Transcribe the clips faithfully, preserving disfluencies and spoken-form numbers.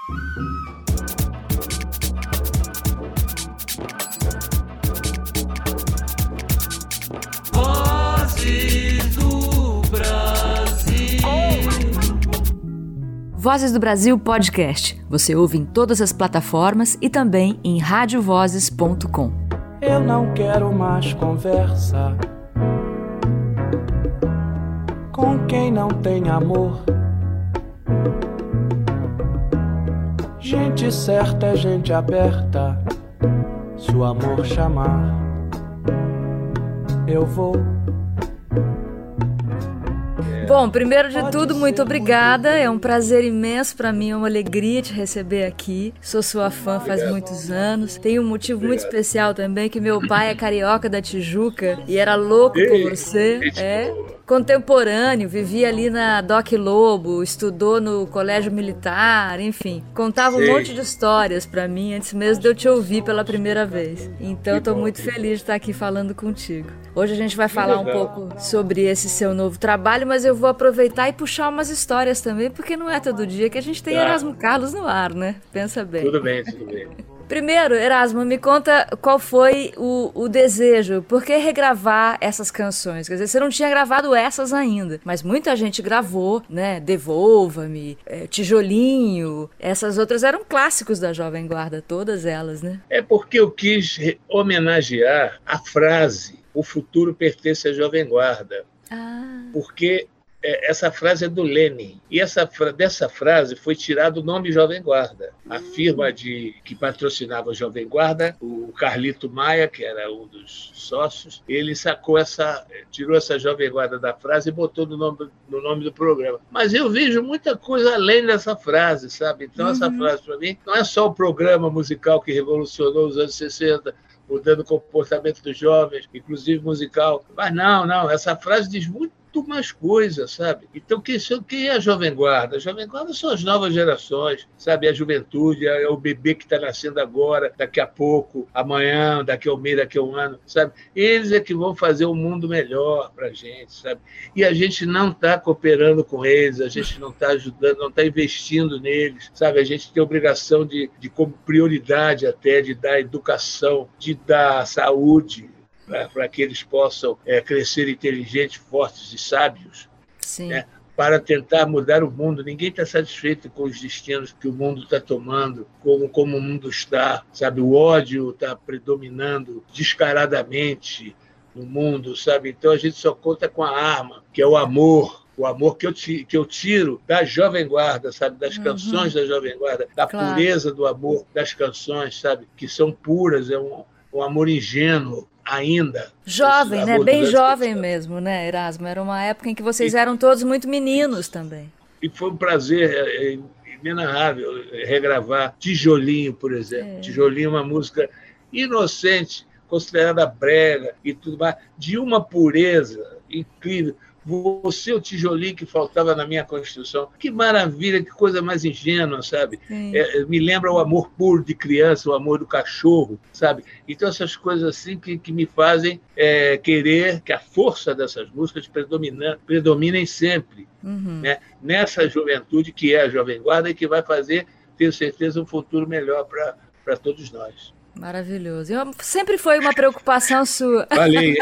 Vozes do Brasil. Vozes do Brasil Podcast. Você ouve em todas as plataformas e também em rádio vozes ponto com. Eu não quero mais conversa com quem não tem amor. Gente certa é gente aberta. Se o amor chamar, eu vou. Bom, primeiro de tudo, muito obrigada. É um prazer imenso para mim, é uma alegria te receber aqui. Sou sua fã faz muitos anos. Tem um motivo muito especial também, que meu pai é carioca da Tijuca e era louco por você. É contemporâneo, vivia ali na Doc Lobo, estudou no colégio militar, enfim. Contava um monte de histórias para mim antes mesmo de eu te ouvir pela primeira vez. Então eu tô muito feliz de estar aqui falando contigo. Hoje a gente vai falar um pouco sobre esse seu novo trabalho, mas eu vou aproveitar e puxar umas histórias também, porque não é todo dia que a gente tem tá. Erasmo Carlos no ar, né? Pensa bem. Tudo bem, tudo bem. Primeiro, Erasmo, me conta qual foi o, o desejo, por que regravar essas canções? Quer dizer, você não tinha gravado essas ainda, mas muita gente gravou, né? Devolva-me, é, Tijolinho, essas outras eram clássicos da Jovem Guarda, todas elas, né? É porque eu quis homenagear a frase, o futuro pertence à Jovem Guarda. Ah. Porque essa frase é do Lenin. E essa, dessa frase foi tirado o nome Jovem Guarda. A firma de, que patrocinava a Jovem Guarda, o Carlito Maia, que era um dos sócios, ele sacou essa, tirou essa Jovem Guarda da frase e botou no nome, no nome do programa. Mas eu vejo muita coisa além dessa frase, sabe? Então, uhum. essa frase, para mim, não é só o programa musical que revolucionou os anos sessenta, mudando o comportamento dos jovens, inclusive musical. Mas não, não, essa frase diz muito mais coisas, sabe? Então, quem, quem é a Jovem Guarda? A Jovem Guarda são as novas gerações, sabe? A juventude, é o bebê que está nascendo agora, daqui a pouco, amanhã, daqui a um mês, daqui a um ano, sabe? Eles é que vão fazer um mundo melhor para a gente, sabe? E a gente não está cooperando com eles, a gente não está ajudando, não está investindo neles, sabe? A gente tem a obrigação de, de, como prioridade até, de dar educação, de dar saúde, para que eles possam é, crescer inteligentes, fortes e sábios, né, para tentar mudar o mundo. Ninguém está satisfeito com os destinos que o mundo está tomando, como, como o mundo está, sabe? O ódio está predominando descaradamente no mundo, sabe? Então a gente só conta com a arma, que é o amor, o amor que eu, que eu tiro da Jovem Guarda, sabe? Das canções uhum. da Jovem Guarda, da claro. pureza do amor das canções, sabe? Que são puras, é um, um amor ingênuo, ainda. Jovem, né? Bem jovem mesmo, né, Erasmo? Era uma época em que vocês e, eram todos muito meninos também. E foi um prazer é, é, inenarrável regravar Tijolinho, por exemplo. É. Tijolinho é uma música inocente, considerada brega e tudo mais, de uma pureza incrível. Você, o tijolinho que faltava na minha construção. Que maravilha, que coisa mais ingênua, sabe? É, me lembra o amor puro de criança, o amor do cachorro, sabe? Então, essas coisas assim que, que me fazem é, querer que a força dessas músicas predominem sempre. Uhum. Né? Nessa juventude que é a Jovem Guarda e que vai fazer, tenho certeza, um futuro melhor para todos nós. Maravilhoso. Eu, sempre foi uma preocupação sua. Falei.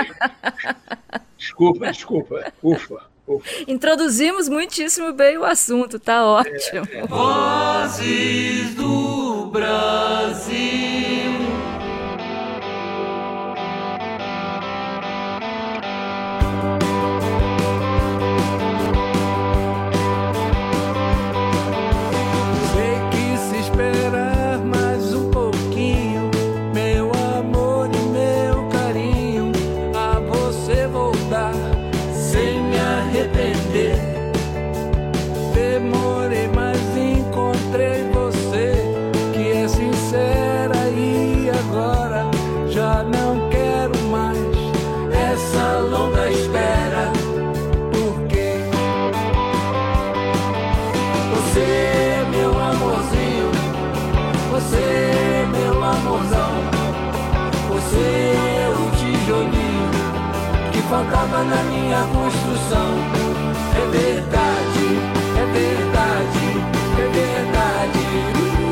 Desculpa, desculpa. Ufa, ufa. Introduzimos muitíssimo bem o assunto, tá ótimo. É, é. Vozes do Brasil. Demorei, mas encontrei você, que é sincera, e agora já não quero mais essa longa espera, porque você é meu amorzinho, você é meu amorzão, você é o tijolinho que faltava na minha construção. É verdade, é verdade, é verdade.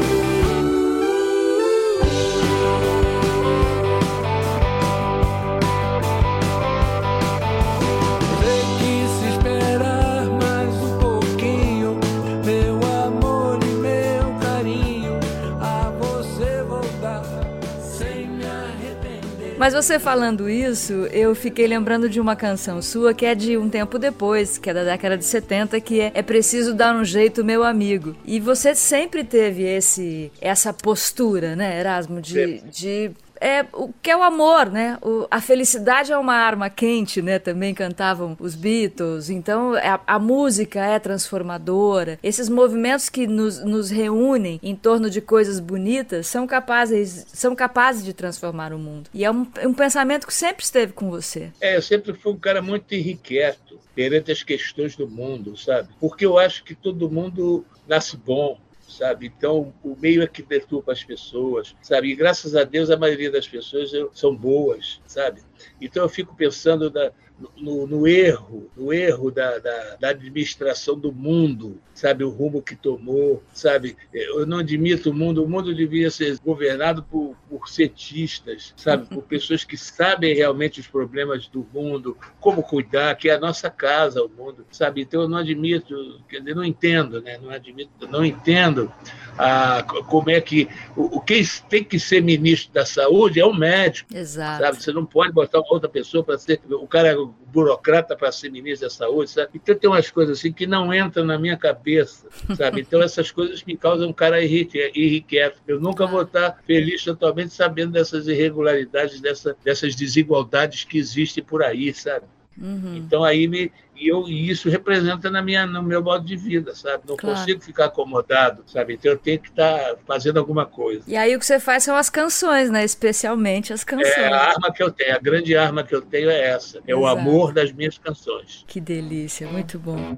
Mas você falando isso, eu fiquei lembrando de uma canção sua que é de um tempo depois, que é da década de setenta, que é É Preciso Dar um Jeito, Meu Amigo. E você sempre teve esse, essa postura, né, Erasmo, de... de É, o que é o amor, né? O, a felicidade é uma arma quente, né? Também cantavam os Beatles. Então, a, a música é transformadora. Esses movimentos que nos, nos reúnem em torno de coisas bonitas são capazes, são capazes de transformar o mundo. E é um, um pensamento que sempre esteve com você. É, eu sempre fui um cara muito irrequieto perante as questões do mundo, sabe? Porque eu acho que todo mundo nasce bom, sabe? Então, o meio é que perturba as pessoas, sabe? E, graças a Deus, a maioria das pessoas são boas, sabe? Então, eu fico pensando na, no, no erro, no erro da, da, da administração do mundo, sabe? O rumo que tomou, sabe? Eu não admito o mundo, o mundo devia ser governado por, por cientistas, sabe? Por pessoas que sabem realmente os problemas do mundo, como cuidar, que é a nossa casa, o mundo, sabe? Então, eu não admito, quer dizer, não entendo, né? Não admito, não entendo ah, como é que o, o quem tem que ser ministro da saúde é o médico. Exato. Sabe? Você não pode botar uma outra pessoa para ser o cara burocrata para ser ministro da saúde, sabe? Então tem umas coisas assim que não entram na minha cabeça, sabe? Então essas coisas me causam um cara irrequieto. Eu nunca vou estar feliz totalmente sabendo dessas irregularidades, dessa, dessas desigualdades que existem por aí, sabe? Uhum. Então aí me, e eu, e isso representa na minha, no meu modo de vida, sabe? Não Claro. consigo ficar acomodado, sabe? Então eu tenho que estar fazendo alguma coisa. E aí o que você faz são as canções, né? Especialmente as canções. É a arma que eu tenho, a grande arma que eu tenho é essa, é Exato. O amor das minhas canções. Que delícia, muito bom.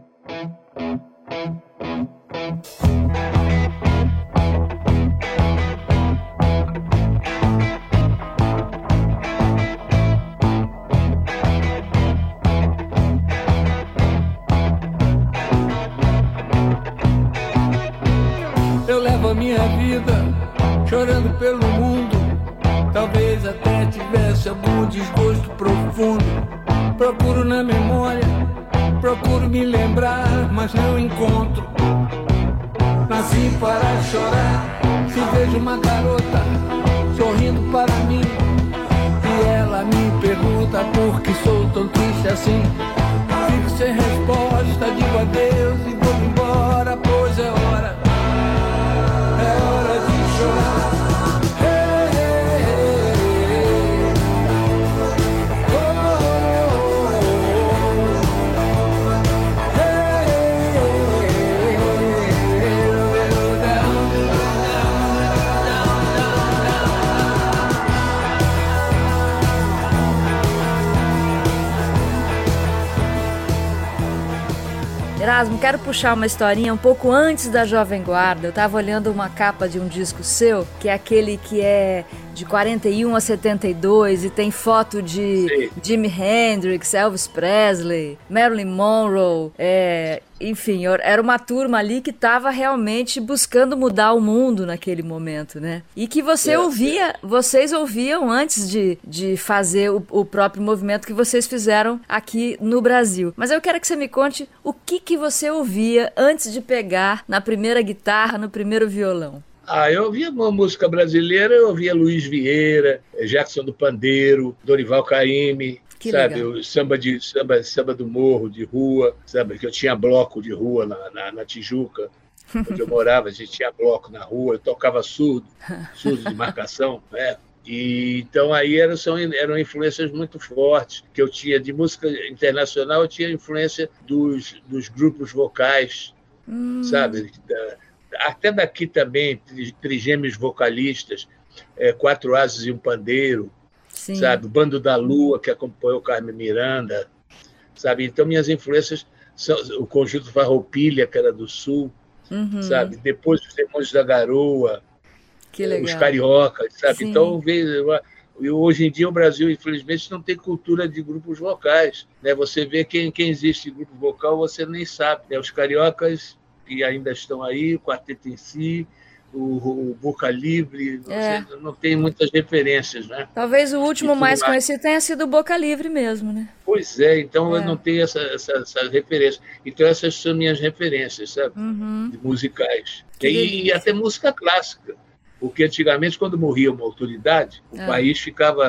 Eu levo a minha vida chorando pelo mundo. Talvez até tivesse algum desgosto profundo. Procuro na memória, procuro me lembrar, mas não encontro. Nasci para chorar. Se vejo uma garota sorrindo para mim e ela me pergunta por que sou tão triste assim, fico sem resposta, digo adeus e vou embora, pois é hora. É hora de chorar. Hey, hey, hey. Oh, oh, oh. Hey, hey, Erasmo, quero puxar uma historinha um pouco antes da Jovem Guarda. Eu estava olhando uma capa de um disco seu, que é aquele que é de quarenta e um a setenta e dois e tem foto de Sim. Jimi Hendrix, Elvis Presley, Marilyn Monroe, é, enfim, era uma turma ali que estava realmente buscando mudar o mundo naquele momento, né? E que você É, ouvia, vocês ouviam antes de, de fazer o, o próprio movimento que vocês fizeram aqui no Brasil. Mas eu quero que você me conte o que, que você ouvia antes de pegar na primeira guitarra, no primeiro violão. Ah, eu ouvia uma música brasileira, eu ouvia Luiz Vieira, Jackson do Pandeiro, Dorival Caymmi, Que sabe, legal. o samba, de, samba, samba do morro, de rua, sabe, que eu tinha bloco de rua na, na, na Tijuca, onde eu morava, a gente tinha bloco na rua, eu tocava surdo, surdo de marcação, né? E, então aí eram, são, eram influências muito fortes que eu tinha de música internacional, eu tinha influência dos, dos grupos vocais, Hum. sabe, da, até daqui também, trigêmeos vocalistas, é, Quatro Asas e um Pandeiro, Sim. sabe? O Bando da Lua, que acompanhou o Carmen Miranda, sabe? Então, minhas influências são o Conjunto Farroupilha, que era do Sul, Uhum. sabe? Depois os Demônios da Garoa, Que legal. os Cariocas, sabe? Sim. Então, vejo, hoje em dia o Brasil, infelizmente, não tem cultura de grupos vocais, né? Você vê quem, quem existe em grupo vocal, você nem sabe, né? Os Cariocas, que ainda estão aí, o Quarteto em Si, o, o Boca Livre, não, É. sei, não tem muitas referências, né? Talvez o último E tudo mais mais. conhecido tenha sido o Boca Livre mesmo, né? Pois é, então É. eu não tenho essa, essa, essa referência. Então essas são minhas referências, sabe? Uhum. De musicais. Que E, e delícia. até música clássica. Porque antigamente, quando morria uma autoridade, o É. país ficava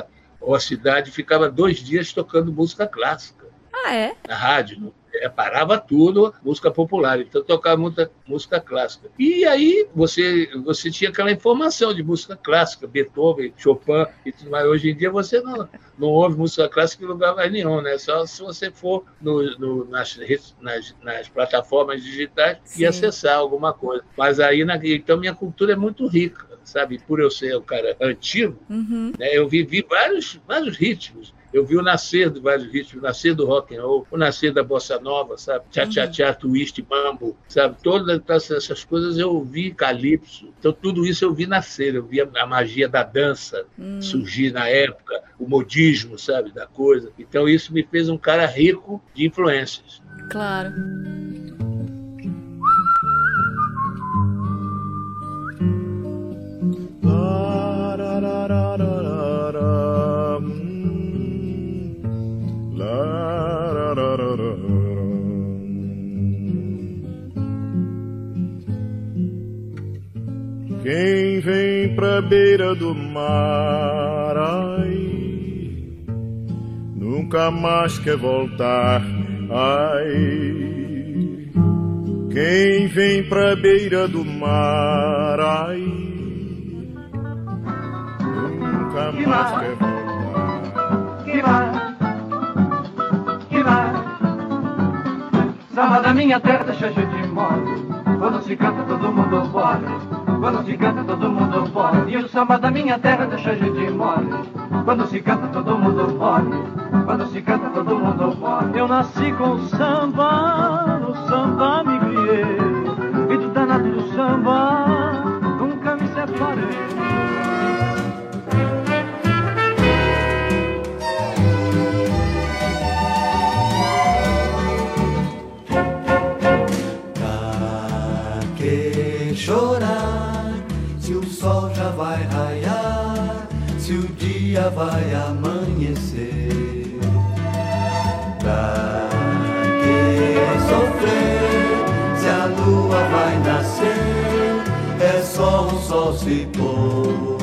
ou a cidade ficava dois dias tocando música clássica. Ah, é? Na rádio. É, parava tudo, música popular. Então tocava muita música clássica. E aí você, você tinha aquela informação de música clássica, Beethoven, Chopin e tudo mais. Hoje em dia você não, não ouve música clássica em lugar mais nenhum, né? Só se você for no, no, nas, nas, nas plataformas digitais Sim. e acessar alguma coisa. Mas aí, na, então minha cultura é muito rica, sabe? Por eu ser um cara antigo, uhum. né? Eu vivi vários, vários ritmos. Eu vi o nascer de vários ritmos, o nascer do rock and roll, o nascer da bossa nova, sabe? Tchá-tchá-tchá, twist, mambo, sabe? Todas essas coisas eu vi, calypso. Então, tudo isso eu vi nascer. Eu vi a magia da dança hum. surgir na época, o modismo, sabe? Da coisa. Então, isso me fez um cara rico de influências. Claro. Quem vem pra beira do mar, ai, nunca mais quer voltar, ai. Quem vem pra beira do mar, ai, nunca mais quer voltar. Que vai, que vai, samba da minha terra cheia de mole. Quando se canta todo mundo bole. Quando se canta todo mundo bole. E o samba da minha terra deixa de mole. Quando se canta todo mundo bole. Quando se canta todo mundo bole. Eu nasci com o samba, no samba me criei. E do danado do samba nunca me separei. Chorar, se o sol já vai raiar, se o dia vai amanhecer. Pra que sofrer, se a lua vai nascer, é só um sol se pôr.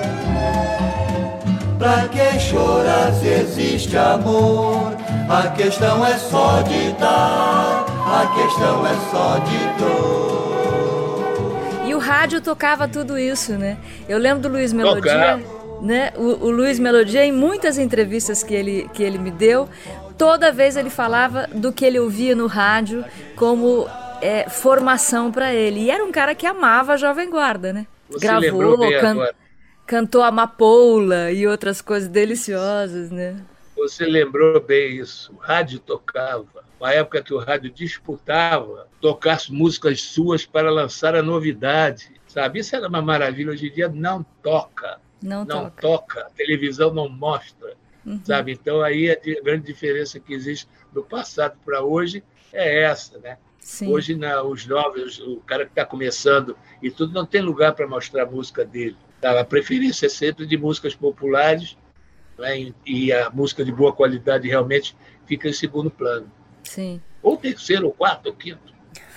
Pra que chorar se existe amor? A questão é só de dar, a questão é só de dor. O rádio tocava tudo isso, né? Eu lembro do Luiz Melodia, né? O, o Luiz Melodia, em muitas entrevistas que ele, que ele me deu, toda vez ele falava do que ele ouvia no rádio como é, formação para ele. E era um cara que amava a Jovem Guarda, né? Você Gravou, can, cantou Amapola e outras coisas deliciosas, né? Você lembrou bem isso. O rádio tocava. Uma época que o rádio disputava tocar músicas suas para lançar a novidade, sabe? Isso era uma maravilha. Hoje em dia não toca. Não, não toca. toca. A televisão não mostra, uhum. sabe? Então, aí a grande diferença que existe do passado para hoje é essa, né? Sim. Hoje, não, os novos, o cara que está começando e tudo, não tem lugar para mostrar a música dele. Tá? A preferência é sempre de músicas populares, né? E a música de boa qualidade realmente fica em segundo plano. Sim. Ou terceiro, ou quarto, ou quinto.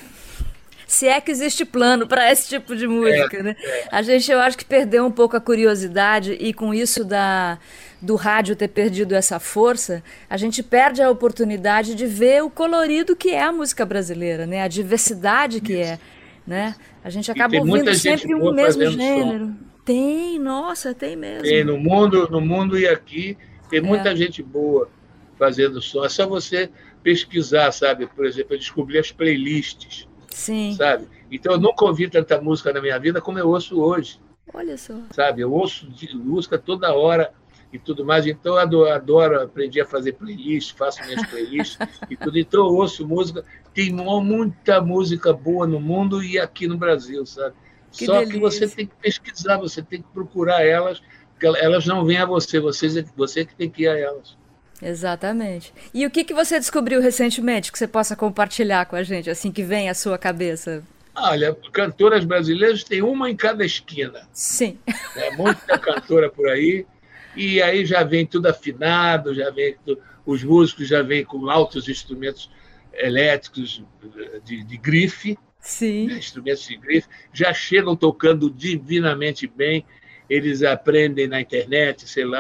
Se é que existe plano para esse tipo de música, é, né? É. A gente, eu acho que perdeu um pouco a curiosidade e com isso da, do rádio ter perdido essa força, a gente perde a oportunidade de ver o colorido que é a música brasileira, né? A diversidade que isso. é, né? A gente acaba ouvindo sempre um mesmo gênero. Som. Tem, nossa, tem mesmo. Tem no mundo, no mundo e aqui, tem muita é. gente boa fazendo som. É só você pesquisar, sabe? Por exemplo, eu descobri as playlists. Sim. Sabe? Então, eu nunca ouvi tanta música na minha vida como eu ouço hoje. Olha só. Sabe? Eu ouço música toda hora e tudo mais. Então, eu adoro, adoro aprendi a fazer playlist, faço minhas playlists e tudo. Então, eu ouço música. Tem muita música boa no mundo e aqui no Brasil, sabe? Que Só delícia. que você tem que pesquisar, você tem que procurar elas, porque elas não vêm a você, você, você que tem que ir a elas. Exatamente. E o que, que você descobriu recentemente que você possa compartilhar com a gente, assim que vem à sua cabeça? Olha, cantoras brasileiras tem uma em cada esquina. Sim. É muita cantora por aí, e aí já vem tudo afinado, já vem tudo, os músicos já vêm com altos instrumentos elétricos de, de grife, Sim. Né, instrumentos de grife, já chegam tocando divinamente bem, eles aprendem na internet, sei lá,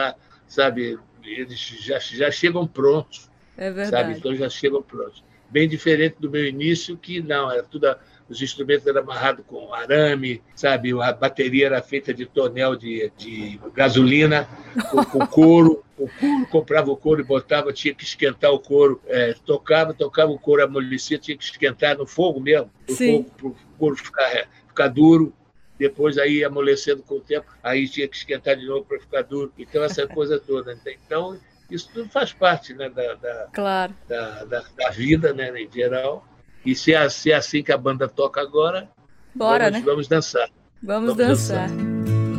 sabe, eles já, já chegam prontos. É verdade. Sabe? Então já chegam prontos. Bem diferente do meu início, que não, era tudo, os instrumentos eram amarrados com arame, sabe? A bateria era feita de tonel de, de gasolina, com, com couro. O couro, comprava o couro e botava, tinha que esquentar o couro, é, tocava, tocava o couro, amolecia, tinha que esquentar no fogo mesmo, no Sim. fogo para o couro ficar, ficar duro. Depois aí ia amolecendo com o tempo, aí tinha que esquentar de novo para ficar duro. Então, essa coisa toda. Então, isso tudo faz parte, né, da, da, Claro. da, da, da vida, né, em geral. E se é, se é assim que a banda toca agora, Bora, vamos, né? vamos dançar. Vamos, Vamos dançar. dançar.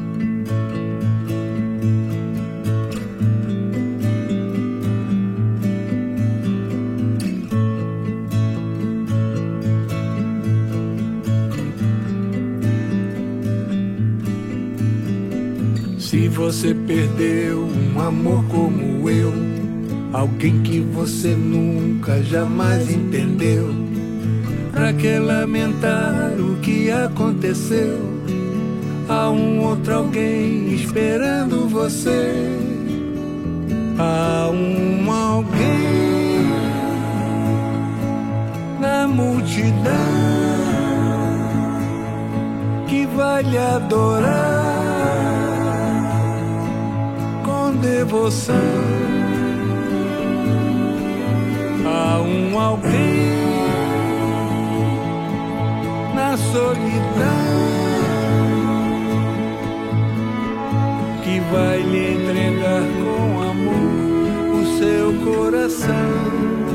Se você perdeu um amor como eu, alguém que você nunca jamais entendeu, pra que lamentar o que aconteceu? Há um outro alguém esperando você. Há um alguém na multidão que vai lhe adorar com devoção. Há um alguém na solidão que vai lhe entregar com amor o seu coração.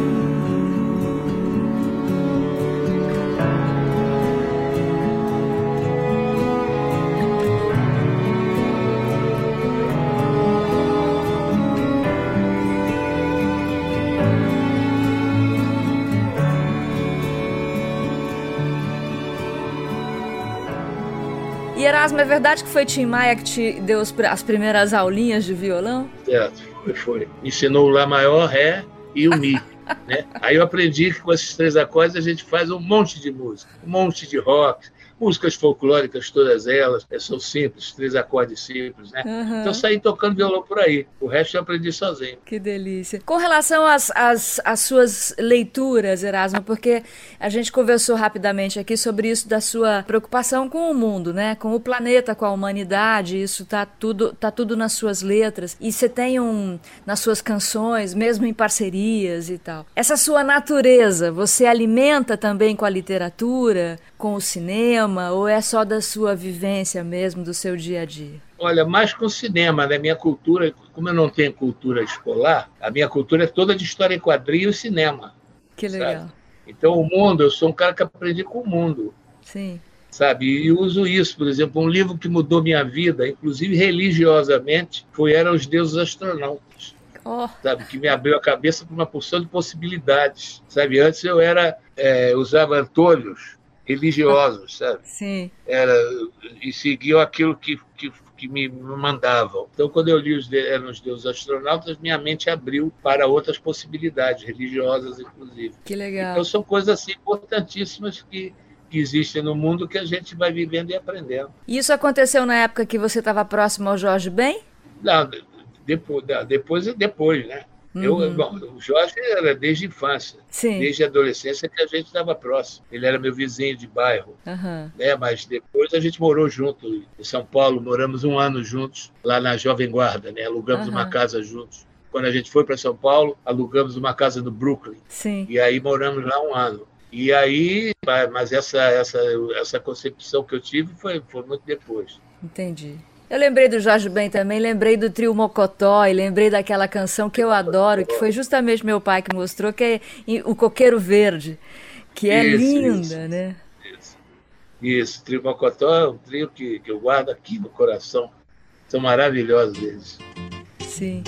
E Erasmo, é verdade que foi Tim Maia que te deu as primeiras aulinhas de violão? Certo, foi, foi. Ensinou o Lá maior, Ré e o Mi. Né? Aí eu aprendi que com esses três acordes a gente faz um monte de música, um monte de rock, músicas folclóricas, todas elas, são simples, três acordes simples, né? Uhum. Então eu saí tocando violão por aí, o resto eu aprendi sozinho. Que delícia. Com relação às, às, às suas leituras, Erasmo, porque a gente conversou rapidamente aqui sobre isso da sua preocupação com o mundo, né? Com o planeta, com a humanidade, isso tá tudo, tá tudo nas suas letras, e você tem um, nas suas canções, mesmo em parcerias e tal. Essa sua natureza, você alimenta também com a literatura, com o cinema, ou é só da sua vivência mesmo, do seu dia a dia? Olha, mais com o cinema, né? Minha cultura, como eu não tenho cultura escolar, a minha cultura é toda de história em quadrinho e cinema. Que legal. Sabe? Então, o mundo, eu sou um cara que aprendi com o mundo. Sim. Sabe? E uso isso, por exemplo, um livro que mudou minha vida, inclusive religiosamente, foi Eram os Deuses Astronautas. Oh. Sabe? Que me abriu a cabeça para uma porção de possibilidades. Sabe? Antes eu era, é, usava antolhos religiosos, sabe? Sim. Era, e seguiam aquilo que, que, que me mandavam. Então, quando eu li os Eram os Deuses Astronautas, minha mente abriu para outras possibilidades, religiosas, inclusive. Que legal. Então, são coisas assim importantíssimas que, que existem no mundo que a gente vai vivendo e aprendendo. E isso aconteceu na época que você estava próximo ao Jorge Ben? Não, depois, depois e depois, né? Eu, uhum. bom, o Jorge era desde a infância, Sim. desde a adolescência que a gente estava próximo. Ele era meu vizinho de bairro, uhum. né? Mas depois a gente morou junto em São Paulo, moramos um ano juntos lá na Jovem Guarda, né? Alugamos uhum. uma casa juntos. Quando a gente foi para São Paulo, alugamos uma casa no Brooklyn. Sim. E aí moramos lá um ano. E aí, mas essa, essa, essa concepção que eu tive foi, foi muito depois. Entendi. Eu lembrei do Jorge Ben também, lembrei do trio Mocotó e lembrei daquela canção que eu adoro, que foi justamente meu pai que mostrou, que é O Coqueiro Verde, que é isso, linda, isso, né? Isso, isso. O trio Mocotó é um trio que, que eu guardo aqui no coração. São maravilhosos eles. Sim.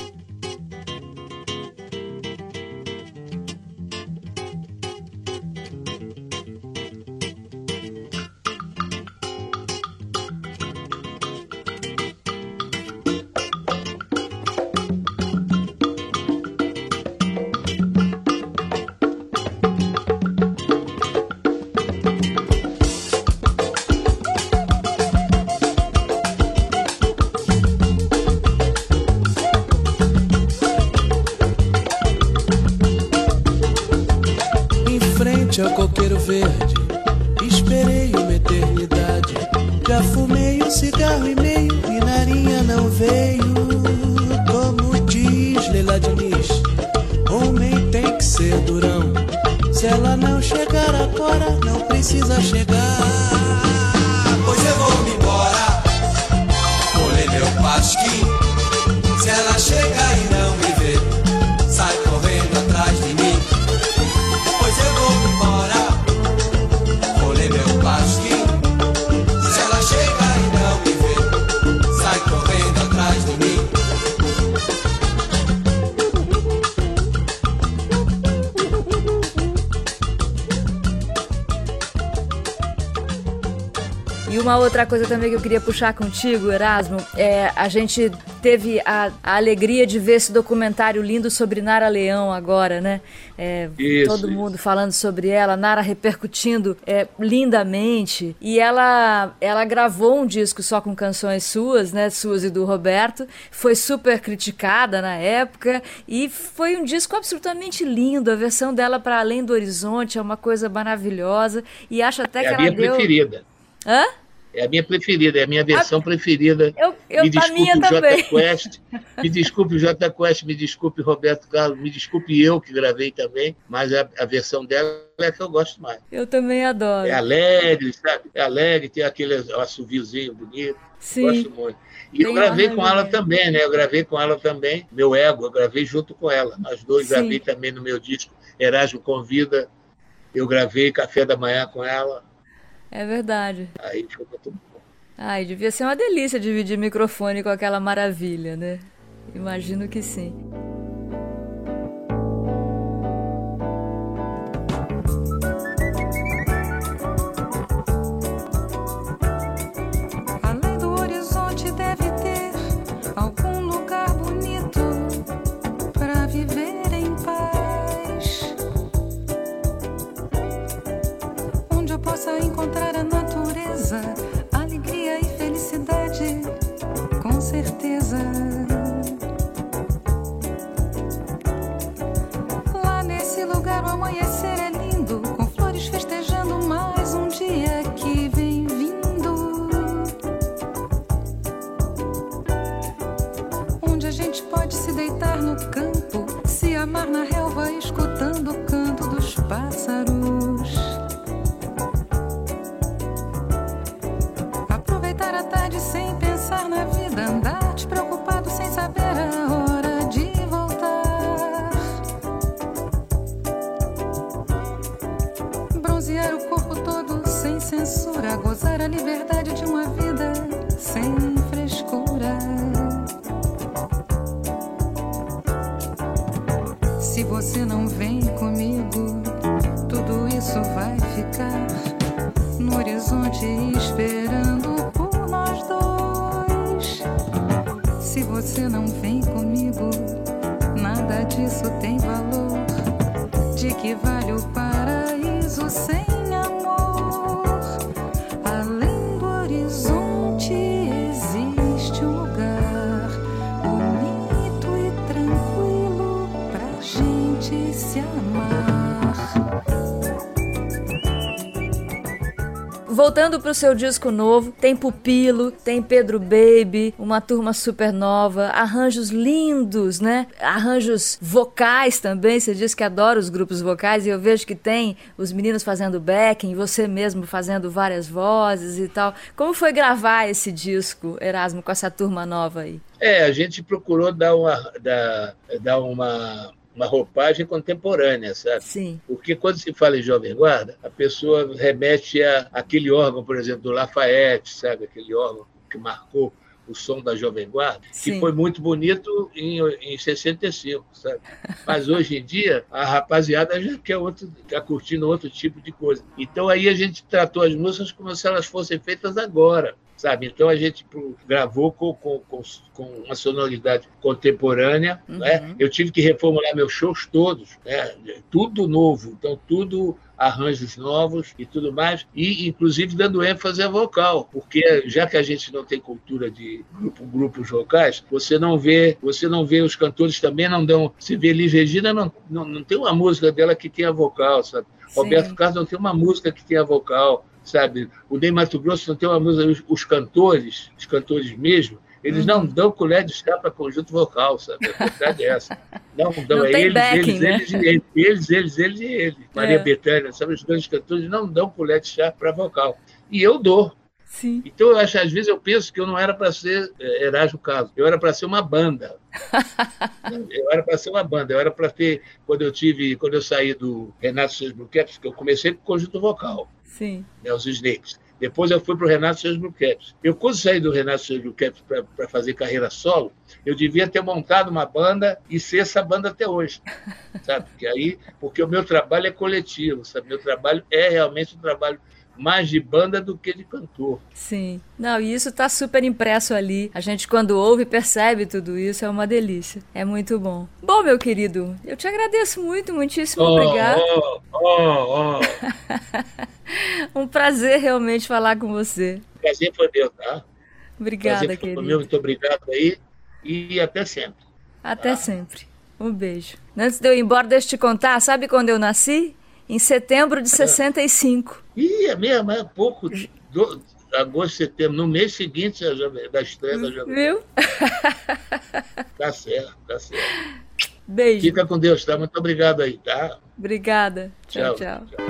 Pinheiro Verde, esperei uma eternidade. Já fumei um cigarro e meio e narinha não veio. Como diz Leila Diniz, homem tem que ser durão. Se ela não chegar agora, não precisa chegar. Pois eu vou me embora, colher meu pasquim. Se ela chegar e não me ver, sai correndo atrás de mim. Pois eu vou me embora, colher meu pasquim. Se ela chegar e não me ver, sai correndo atrás de mim. E uma outra coisa também que eu queria puxar contigo, Erasmo, é a gente teve a, a alegria de ver esse documentário lindo sobre Nara Leão agora, né? É, isso, todo isso. mundo falando sobre ela, Nara repercutindo é, lindamente. E ela, ela gravou um disco só com canções suas, né? Suas e do Roberto. Foi super criticada na época e foi um disco absolutamente lindo. A versão dela para Além do Horizonte é uma coisa maravilhosa e acho até é que a ela minha deu... preferida. Hã? É a minha preferida, é a minha versão a... preferida. Eu, eu, me desculpe minha o também. Jota Quest, me desculpe o Jota Quest, me desculpe Roberto Carlos, me desculpe eu que gravei também, mas a, a versão dela é a que eu gosto mais. Eu também adoro. É alegre, sabe? É alegre, tem aquele assoviozinho bonito. Sim. Gosto muito. E eu gravei com ela também, né? Eu gravei com ela também, meu ego, eu gravei junto com ela. Nós dois Sim. gravei também no meu disco Erasmo Convida. Eu gravei Café da Manhã com ela. É verdade. Aí ficou muito bom. Ai, devia ser uma delícia dividir microfone com aquela maravilha, né? Imagino que sim. Além do horizonte deve ter algum lugar bonito pra viver em paz, onde eu possa encontrar a natureza, alegria e felicidade, com certeza. Lá nesse lugar o amanhecer é lindo, com flores festejando mais um dia que vem vindo, onde a gente pode se deitar no campo, se amar na relva, escutando o canto dos pássaros. Sem pensar na vida, andar despreocupado sem saber a hora de voltar, bronzear o corpo todo sem censura, gozar a liberdade de uma vida sem frescura. Se você não vem comigo, tudo isso vai ficar no horizonte esperando por nós dois. Se você não vem comigo, nada disso tem valor. De que vale o paraíso sem amor? Além do horizonte existe um lugar bonito e tranquilo pra gente se amar. Voltando pro seu disco novo, tem Pupilo, tem Pedro Baby, uma turma super nova, arranjos lindos, né? Arranjos vocais também, você diz que adora os grupos vocais e eu vejo que tem os meninos fazendo backing, você mesmo fazendo várias vozes e tal. Como foi gravar esse disco, Erasmo, com essa turma nova aí? É, a gente procurou dar uma... Dar, dar uma... uma roupagem contemporânea, sabe? Sim. Porque quando se fala em Jovem Guarda, a pessoa remete a aquele órgão, por exemplo, do Lafayette, sabe? Aquele órgão que marcou o som da Jovem Guarda, Sim. que foi muito bonito em, em sessenta e cinco, sabe? Mas hoje em dia, a rapaziada já quer outro, está curtindo outro tipo de coisa. Então aí a gente tratou as músicas como se elas fossem feitas agora, sabe? Então a gente gravou com, com, com, com uma sonoridade contemporânea, uhum. né? Eu tive que reformular meus shows todos, né? Tudo novo, então tudo arranjos novos e tudo mais, e inclusive dando ênfase à vocal, porque já que a gente não tem cultura de grupo, grupos vocais, você não vê, você não vê os cantores também não dão, você vê Elis Regina, não, não, não tem uma música dela que tenha vocal, sabe? Sim. Roberto Carlos não tem uma música que tenha vocal, sabe? O Ney Matogrosso não tem uma música... Os, os cantores, os cantores mesmo, eles uhum. não dão colher de chá para conjunto vocal, sabe? A verdade é essa. Não dão, não é tem eles, backing, eles, né? eles, eles, eles, eles, eles e ele. Maria é. Bethânia, sabe? Os grandes cantores não dão colher de chá para vocal. E eu dou. Sim. Então, eu acho, às vezes, eu penso que eu não era para ser é, Erasmo Carlos, eu era para ser uma banda. Eu era para ser uma banda, eu era para ter, quando eu tive, quando eu saí do Renato Seus Bluecaps, que eu comecei com conjunto vocal, Sim. Né, os Snakes. Depois eu fui para o Renato Seus Bluecaps. Eu, quando saí do Renato Seus Bluecaps para fazer carreira solo, eu devia ter montado uma banda e ser essa banda até hoje, sabe? Porque aí, porque o meu trabalho é coletivo, sabe? Meu trabalho é realmente um trabalho mais de banda do que de cantor. Sim. Não, e isso tá super impresso ali. A gente, quando ouve, percebe tudo isso. É uma delícia. É muito bom. Bom, meu querido, eu te agradeço muito, muitíssimo oh, obrigado. Oh, oh, oh. Um prazer realmente falar com você. Prazer foi meu, tá? Obrigada, prazer querido. Meu, muito obrigado aí e até sempre. Até tá? sempre. Um beijo. Antes de eu ir embora, deixa eu te contar, sabe quando eu nasci? Em setembro de sessenta e cinco. Ih, é mesmo, é pouco. Do, agosto, setembro, no mês seguinte da estreia da Jovem. Viu? Tá certo, tá certo. Beijo. Fica com Deus, tá? Muito obrigado aí, tá? Obrigada. Tchau, tchau. tchau.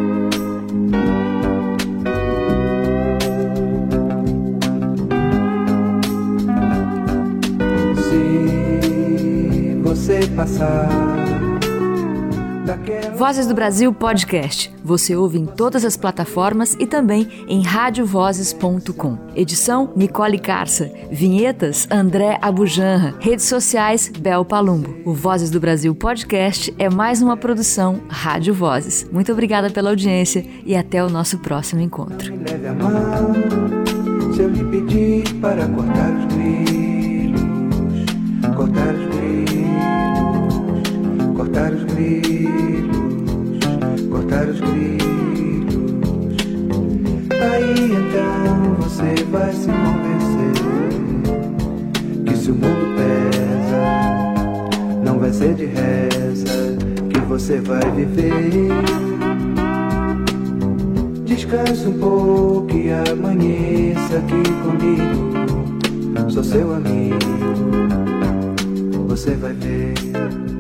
Se você passar... Vozes do Brasil Podcast. Você ouve em todas as plataformas e também em rádio vozes ponto com. Edição Nicole Carça. Vinhetas André Abujanra. Redes sociais Bel Palumbo. O Vozes do Brasil Podcast é mais uma produção Rádio Vozes. Muito obrigada pela audiência e até o nosso próximo encontro. Me leve a mão, se eu lhe pedir para cortar os grilos, cortar os grilos, cortar os grilos. Cortar os grilos. Aí então você vai se convencer que se o mundo pesa, não vai ser de reza que você vai viver. Descanse um pouco e amanheça aqui comigo. Sou seu amigo, você vai ver.